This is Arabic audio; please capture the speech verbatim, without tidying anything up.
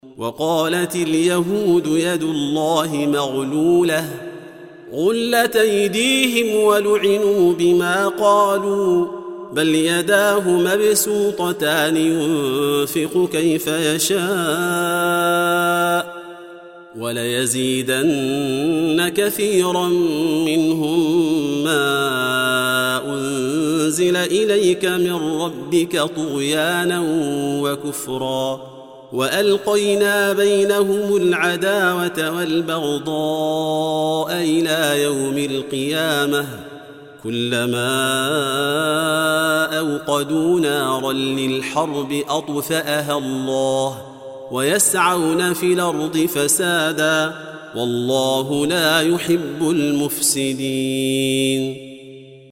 وقالت اليهود يد الله مغلولة غلت أيديهم ولعنوا بما قالوا بل يداه مبسوطتان ينفق كيف يشاء وليزيدن كثيرا منهم ما أنزل إليك من ربك طغيانا وكفرا وألقينا بينهم العداوة والبغضاء إلى يوم القيامة كلما أوقدوا نارا للحرب أطفأها الله ويسعون في الأرض فسادا والله لا يحب المفسدين.